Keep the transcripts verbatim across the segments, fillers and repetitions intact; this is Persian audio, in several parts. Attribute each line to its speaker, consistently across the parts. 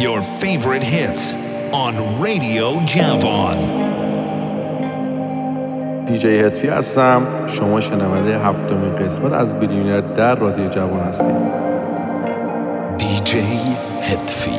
Speaker 1: Your favorite hits on Radio Javon.
Speaker 2: دیجی هتفی هستم. شما شنونده هفتمین قسمت از بیلیونر در رادیو جوان هستید.
Speaker 1: دیجی هتفی.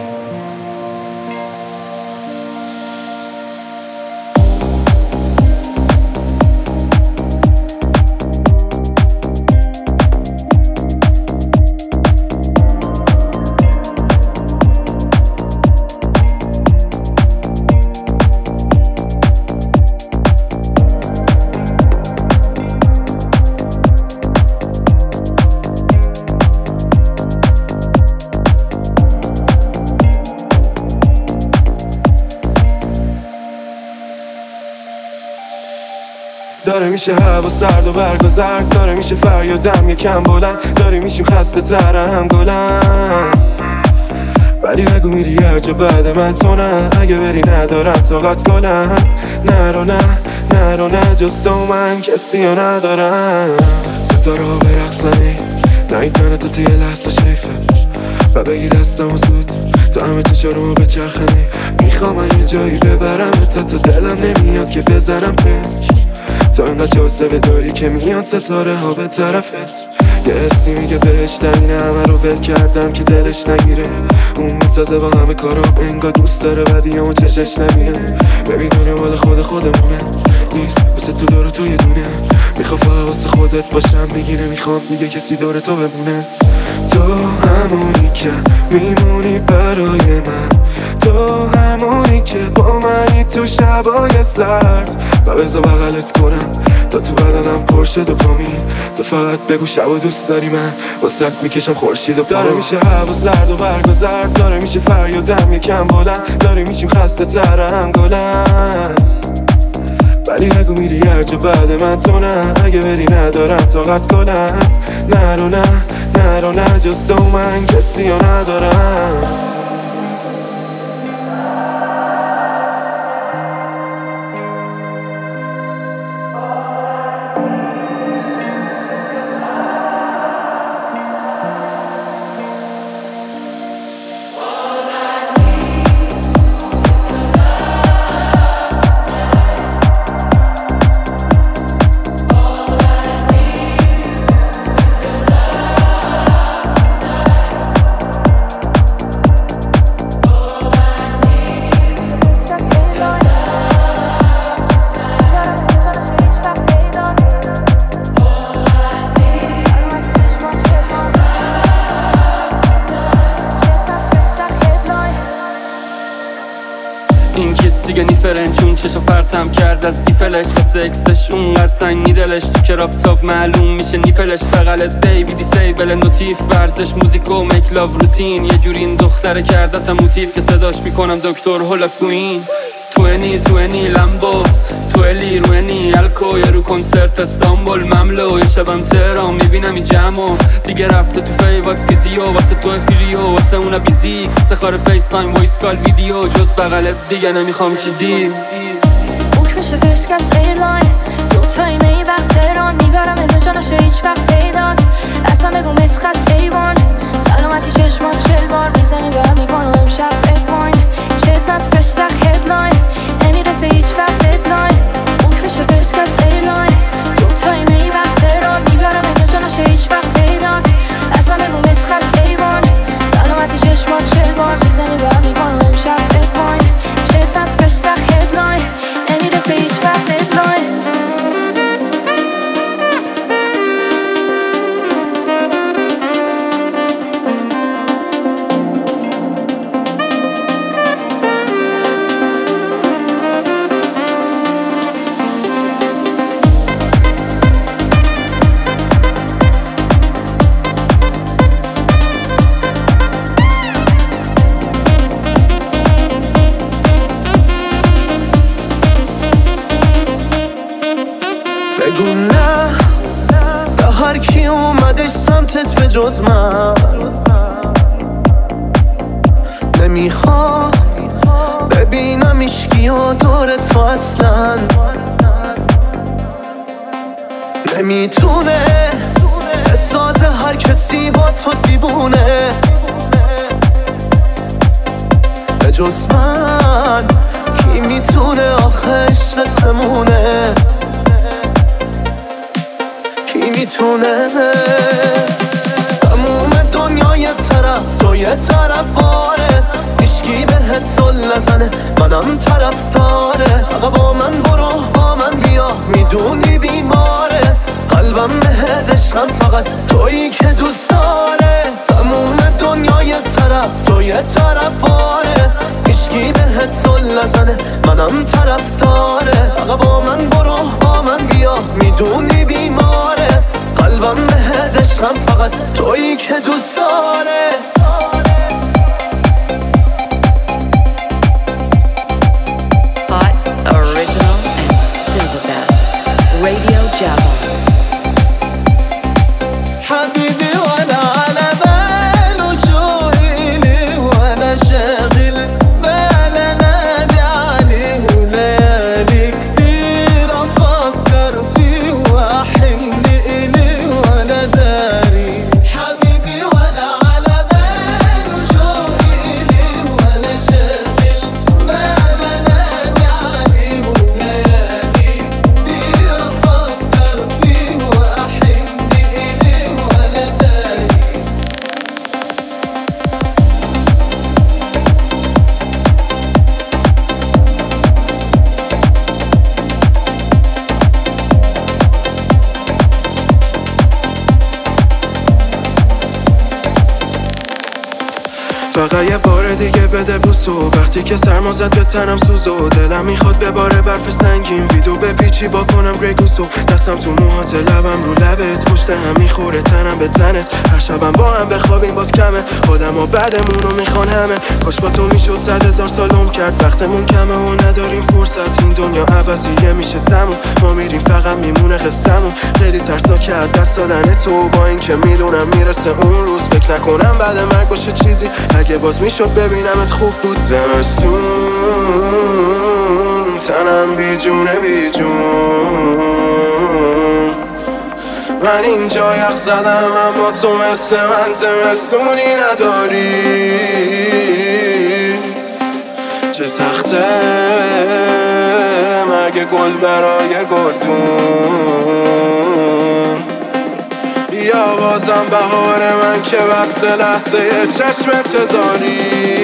Speaker 3: داره میشه هوا سرد و برگ و زرد، داره میشه فریادم یکم بلند، داره میشیم خسته ترم گلن. ولی نگو میری هر جا بعد من تو نه، اگه بری ندارم طاقت گلن. نرو نه نرو نه جز تو من کسی رو ندارم. ستاره ها برقصنی نایدانه تا توی لحظه شیفه و بگی دستم و زود تو همه چشارمو بچرخنی. میخوام من یه جایی ببرم تا تو دلم نمیاد که بزنم پنج. تو انقدر جاذبه داری که میان ستاره ها به طرفت. یه حسی میگه بهشتم نه همه رو ول کردم که دلش نگیره. اون میسازه با همه کارام انگار دوست داره بدی همون چشش نمیره. نمیدونه مال خود خودمونه نیست واسه تو داره تو یه دونه. میخواه فقط واسه خودت باشم میگی نمیخوام دیگه کسی داره تو بمونه. تو همونی که میمونی برای من، تو همونی که با منی تو شبای سرد و بذار بغلت کنم تا تو بدنم پرشه دوپامین. تو فقط بگو شب و دوست داری من واسه میکشم خورشید و پا. داره میشه هوا سرد و برگ و زرد، داره میشه فریادم یکم بلند، داره میشیم خسته ترم گلن. ولی نگو میری هر جا بعد من تو نه، اگه بری ندارم طاقت گلن. نرو نه نرو نه جز تو من کسی رو ندارم. این کس دیگه نیفرنچون چشا پرتم کرد از ایفلش و سکسش اونقدر تنگی دلش تو که راپتاپ معلوم میشه نیپلش. بغلت بیبی دیسیبل نوتیف ورزش موزیک و میک لاو روتین. یه جوری این دختره کردتم موتیف که صداش میکنم دکتر هولا کوین. توینی توینی لمبو تویلی روینی الکو یه رو کنسرت استانبول مملو. یه شبم تهران میبینم این جمعو دیگه رفته تو فیوات فیزیو واسه تو فریو واسه اونا بیزی سخار فیس تایم وایس کال ویدیو جز بغلت دیگه نمیخوام چیزی.
Speaker 4: بوک میشه فرسک از ایرلاین دو تایم ای وقت تهران میبرم ادو جا نشه هیچ وقت پیدات. اصلا بگو مسخ از ایوان سلامتی چشمان چل بار میزنی به هم میوان و امشب ادواین. چت نز فرش سخ هدلاین نمیرسه هیچ وقت ددلاین. بوک میشه فرسک از ایرلاین دو تایم ای وقت تهران میبرم ادو جا نشه هیچ وقت پیدات. اصلا بگو مسخ از ایوان سلامتی چشمان چل بار میزنی به هم میوان و امشب ادواین. چت نز فرش سخ هدلاین نمیرسه هیچ وقت ددلاین.
Speaker 5: بگو نه به هر کی اومدش سمتت به جز من. نمیخوام ببینم ایشکی و دور تو اصلا. نمیتونه بسازه هر کسی با تو دیوونه. جز من؟ کی میتونه آخه عشقت بمونه؟ کی میتونه؟ تموم دنیا یه طرف تو یه طرف آره، هیچکی بهت زل نزنه منم طرفدارت. فقط با من برو با من بیا میدونی بیماره قلبم بهت عشقم فقط تویی که دوست داره. تموم دنیا یه طرف تو یه طرف آره، هیچکی بهت زل نزنه منم طرفدارت. فقط با من برو با من بیا میدونی بیماره قلبم بهت عشقم فقط تویی که دوست داره.
Speaker 6: Hot, original, and still the best. Radio Java.
Speaker 5: حبيبي ولا على باله شو إلي ولا شاغل باله نادي عليه وليالي كتير أفكر فيه وأحن إلي ولا داري. حبيبي ولا على باله شو إلي ولا شاغل باله نادي عليه وليالي كتير أفكر فيه وأحن إلي ولا داري.
Speaker 3: فقط یه بار دیگه بده بوسو، وقتی که سرما زد به تنم سوزو. دلم میخواد بباره برف سنگین، ویدو به پیچی وا کنم گریگوسو. دستم تو موهات لبم رو لبت، پشت هم میخوره تنم به تنت. هر شبم با هم بخوابیم باز کمه، آدم ها بعدمون رو میخوان همه. کاش با تو میشد صد هزار سالم کرد، وقتمون کمه و نداریم فرصت. این دنیا عوضیه میشه تموم، ما میریم فقط میمونه قصمون. خیلی ترسناکه از دست دادن تو، با این که میدونم میرسه اون روز. فکر نکنم بعد مرگ باشه چیزی، اگه باز میشد ببینمت خوب بود. دمستون تنم بی جونه بی جون، من اینجا یخ زدم اما تو مثل من زمستونی نداری. چه سخته مرگ گل برای گلدون. یا بازم بهار من که بسته لحظه چشم انتظاری.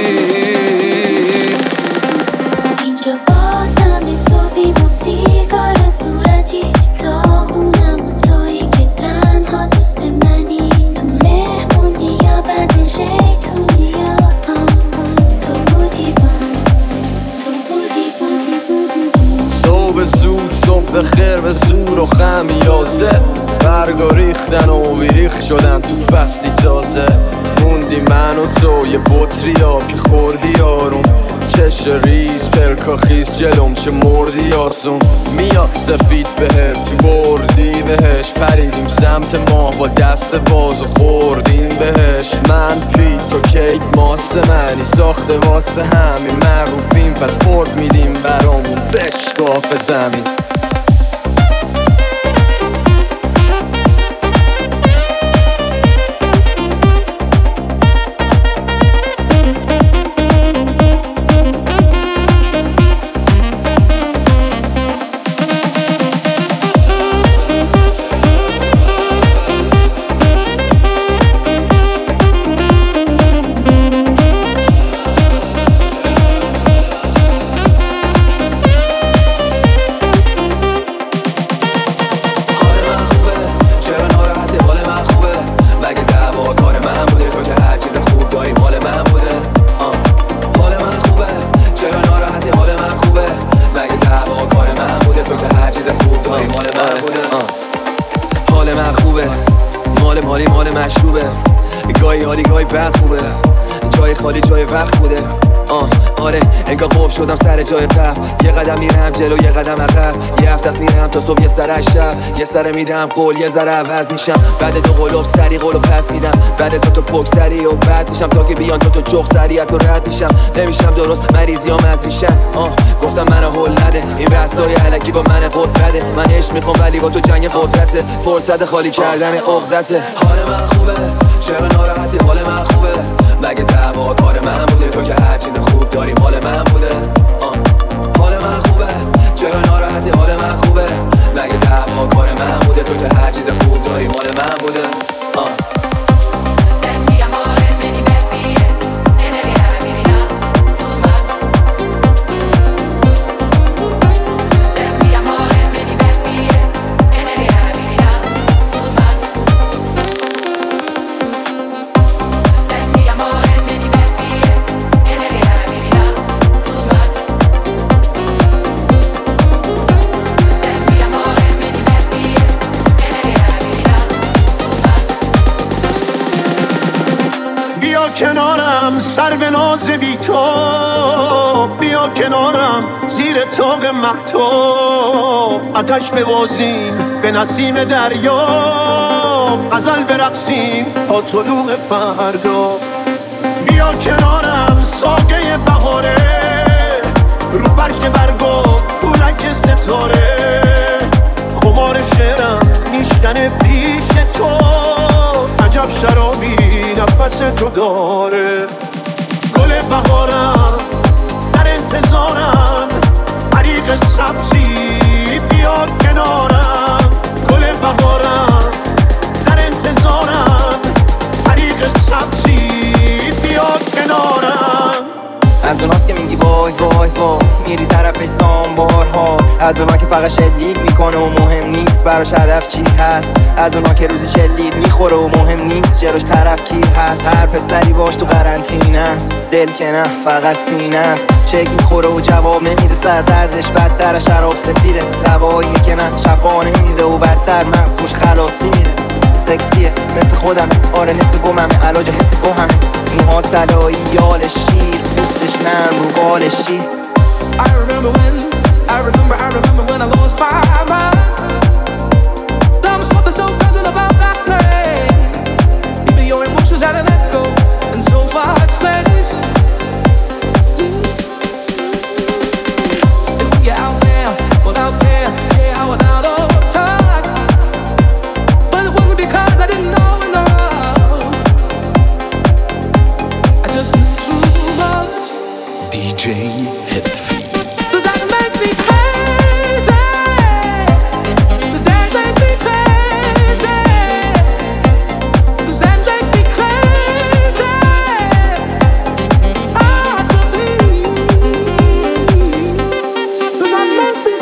Speaker 4: اینجا باز دم صبحی با سیگار صورتی، داغونم و تویی که تنها دوست منی. تو مهمونی یا بدن شیطونی یا تو بودی بام، تو بودی بام.
Speaker 5: صبح زود صبح خیر به زور و خمیازه، برگا ریختن و بیریخ شدن تو فصلی تازه. موندی من و تو یه بطری آب که خوردی آروم، چش ریز پلکا خیز جلوم چه مردی آسون. میاد سفید بهت تو بردی بهش، پریدیم سمت ماه با دست باز و خوردیم بهش. من پی تو کیک ماسه منی ساخته واسه همین، معروفیم پس ارد میدیم برامون بشکاف زمین.
Speaker 7: شدم سر جای قبل، یه قدم میرم جلو یه قدم عقب، یه هفته است میرم تا صبح یه سر شب، یه سر میدم قول یه ذره عوض میشم. بعد دو قلوب سری قولو پس میدم، بعد دو تا پک سری و بعد میشم تا که بیان دو تا چخ سریعت و رد میشم. نمیشم درست مریضیام از ریشم، آه گفتم منو هول نده، این بحثای الکی با من قد بده. من عشق میخوام ولی با تو جنگ قدرته، فرصت خالی کردن عقدته. حال من خوبه چرا ناراحتی؟ حال من خوبه مگه دعوا کار من بوده؟ تو که هر چیز خوب داری مال
Speaker 5: سر به ناز بی تو، بیا کنارم زیر طاق مهتاب، آتش ببازیم به نسیم دریا، غزل برقصیم تا طلوع فردا. بیا کنارم ساقه بهاره، رو فرش برگا پولک ستاره، خمار شعرم میشکنه پیش تو، عجب شرابی نفس تو داره. گل بهارم در انتظارم، طریق سبزی بیا کنارم. گل بهارم در انتظارم، طریق سبزی بیا کنارم.
Speaker 8: از اوناست که میگی وای وای وای، میری طرفش سامبارها. از اونا که فقط شلیک میکنه و مهم نیست براش هدف چی هست. از اونا که روزی چلید میخوره و مهم نیست جلوش طرف کی هست. هر پسری باش تو قرنطینه است، دل که نه فقط سینه است. چک میخوره و جواب نمیده، سر دردش بدتر شراب سفیده. دوایی که نه شفا نمیده و بدتر مغز خوش خلاصی میده. سکسیه مثل خودم، آره نصف گممه، علاج حس گممه. موها طلایی یال شیر، دوستش نرم رو بالشی.
Speaker 3: I remember when, I remember, I remember when I lost my mind. There was something so pleasant about that place. Even your emotions had an echo in so far spaces. And when you're out there, without care, yeah, I was out of touch. But it wasn't because I didn't know in the road. I just knew too much.
Speaker 1: دی جی هدفی.
Speaker 3: Does that make me crazy? Does that make me crazy? Does that make me crazy? Ah, talk to me. Does that make me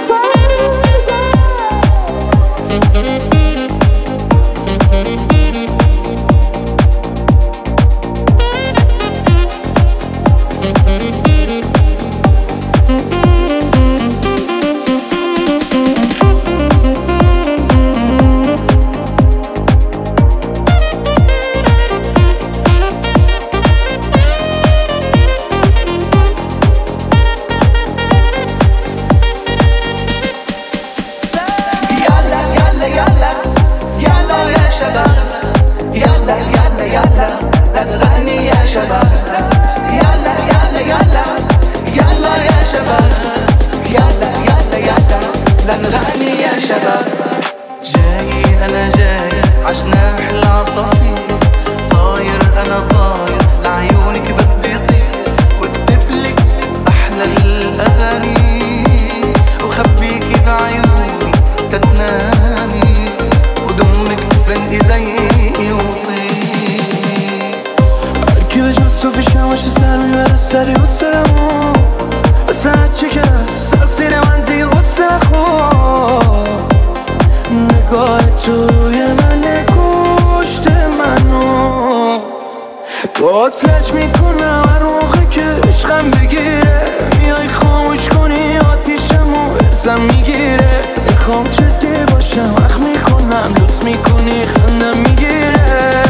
Speaker 3: وصلت میکنم هر موقع که عشقم بگیره. میای خاموش کنی آتیشمو ازم میگیره. میخوام جدی باشم وقت میکنم دوست میکنی خندم میگیره.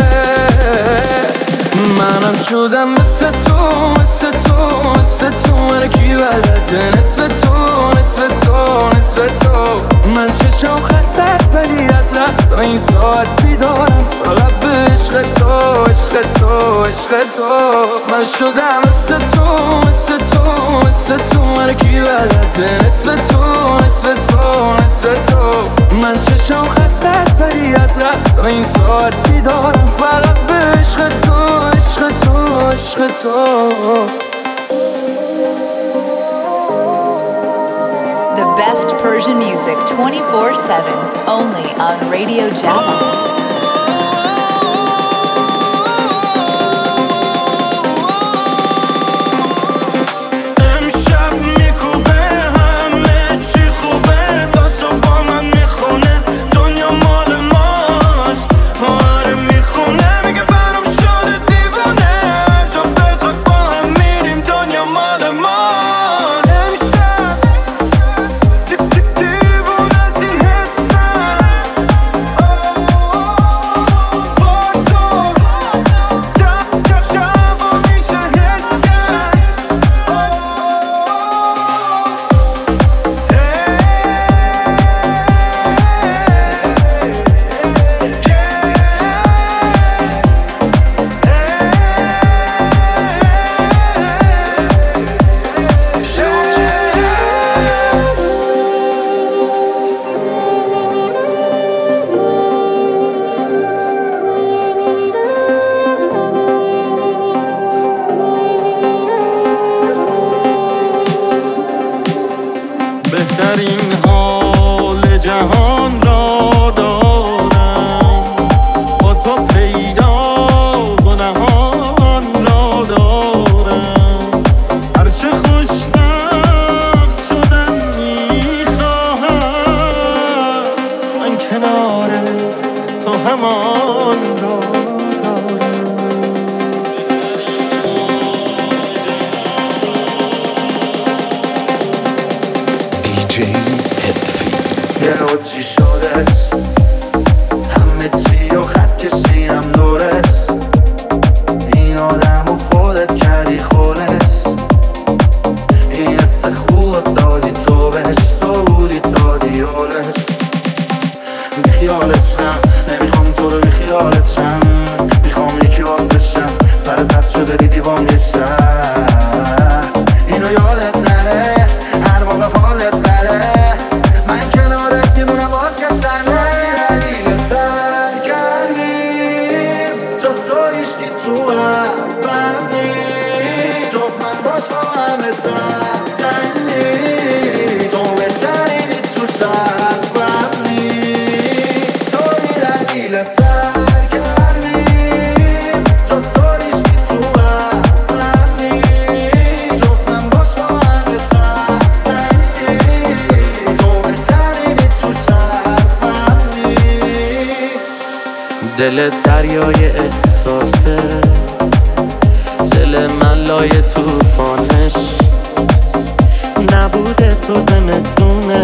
Speaker 3: منم شدم مثل تو مثل تو مثل تو، من کی بلده نصف تو نصف تو نصف تو. من چشم خسته است ولی از قصد این ساعت بیدارم، فقط به عشق تو عشق تو عشق تو. من شدم مثل تو مثل تو مثل تو، من کی بلده نصف تو نصف تو نصف تو. من چشم خسته است ولی از قصد این ساعت بیدارم، فقط به عشق تو عشق تو عشق تو.
Speaker 6: The best Persian music twenty-four seven, only on Radio Java.
Speaker 3: Oh بهترین حال جهان را دارم، با تو پیدا و نهان را دارم. هرچه خوشبخت شدن میخواهم، من کنار تو همان را
Speaker 5: یه چی شدست، همه چی و خط کشیدم دورست. این آدم و خودت کردی خولست، این حس خوب دادی تو بهش، تو بودی دادی حالست. بی خیالتشم، نمیخوام تو رو بی خیالتشم، میخوام یکی باد بشم، سر درد شده دیدی بام یه شب. اینو یادت نره هر موقع حالت بره، من کنارت میمونم با که تنه. دلیل سرگرمیم جز تو هیچکی تو قلبم نیست، جز من باش با همه سرزنی. تو بهترینی تو شرفم نیست، توی دلیل سرگرمیم جز تو هیچکی تو قلبم نیست، جز من باش با همه سرزنی. تو بهترینی تو شرفم نیست.
Speaker 3: دل دریای احساسه، دل من لای توفانش، نبوده تو زمستونه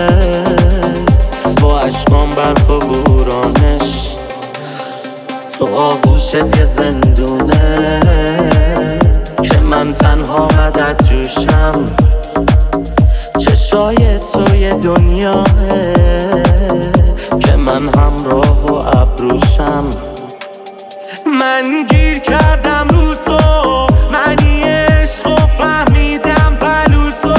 Speaker 3: با عشقام برف و بورانش. تو آغوشت یه زندونه که من تنها مدد جوشم، چشای تو یه دنیاه که من همراه و ابروشم. من گیر کردم رو تو، معنی عشق و فهمیدم پلو تو.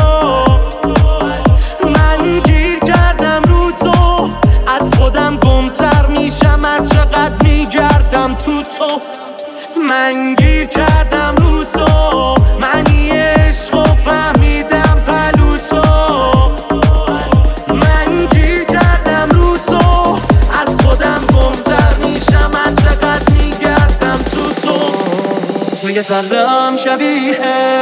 Speaker 3: من گیر کردم رو تو، از خودم گمتر میشم هر چقدر میگردم تو تو. من گیر کردم رو تو، معنی عشق و فهمیدم پلو تو. من گیر کردم رو تو، از خودم گمتر میشم هر چقدر میگردم تو تو. تو یه ذره‌ام شبیه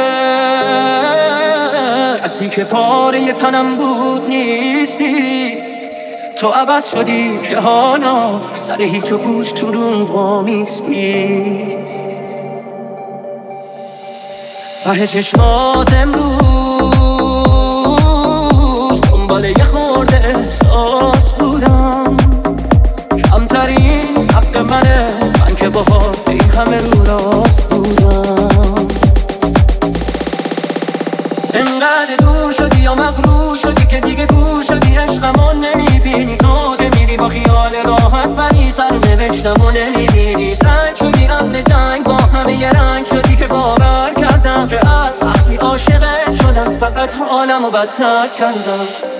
Speaker 3: کسی که پاره تنم بود نیستی. تو عوض شدی که حالا سر هیچ و پوچ تو روم وامیستی. ته چشمات امروز دنبال یه خورده احساس بودم، کمترین حق منه، من که باهات این همه رو راست بودم. انقدر دور شدی یا مغرور شدی که دیگه گور شدی، عشقمو نمیبینی. تو که میری با خیال راحت ولی سر نوشتمو نمیبینی. سنگ شدی عمل جنگ، با همه یه رنگ شدی که باور کردم که از وقتی عاشقت شدم فقط حالمو بدتر کردم.